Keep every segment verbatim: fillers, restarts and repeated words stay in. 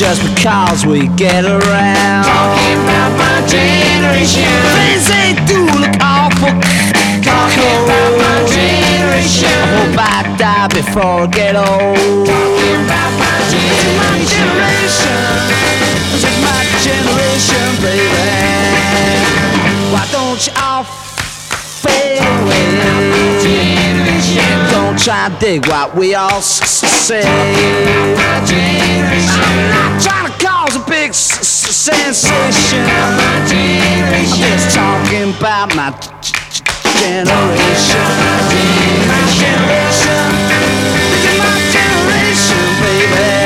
just because we get around. Talking about my generation. Things they do look awful. Talking about my generation. I hope I die before I get old. Talking about my generation. This is my generation, baby. Why don't you all fade away? Don't try to dig what we all s- say. My generation. I'm not trying to cause a big s- s- sensation. My generation. I'm just talking about my g- g- generation. My generation. This is my generation, baby.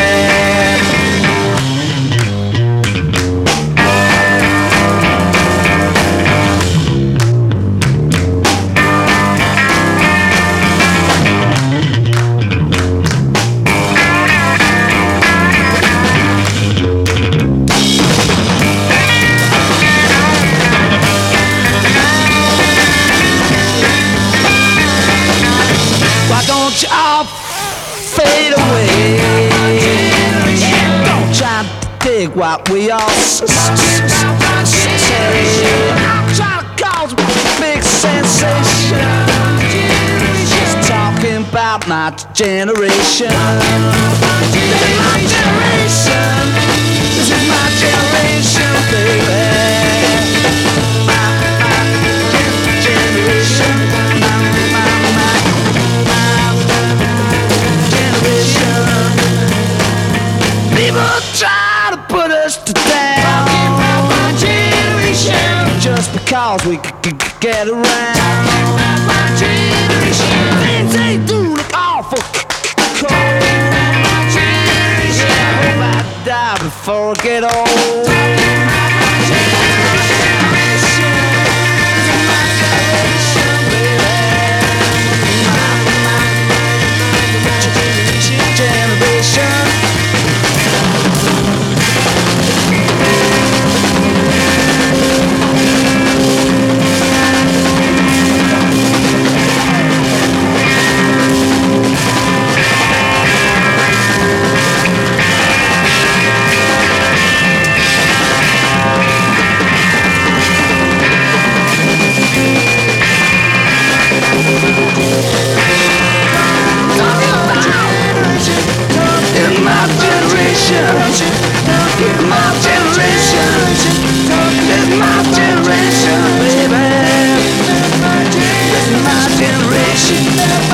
Why don't you all fade away? Don't try to dig what we all s- s- s- say. I'm trying to cause a big sensation. Just talking about my generation. This is my generation. This is my generation, baby. My, my generation. My, my, my. People try to put us to down. Talking about my generation. Just because we c- c- c- get around. Talking about my generation. Things they do look awful c- c- cold. My generation. I hope I die before I get old. My generation. This is my generation, baby. My, my g- generation. In my generation, in my generation, in my generation, baby. This is my generation.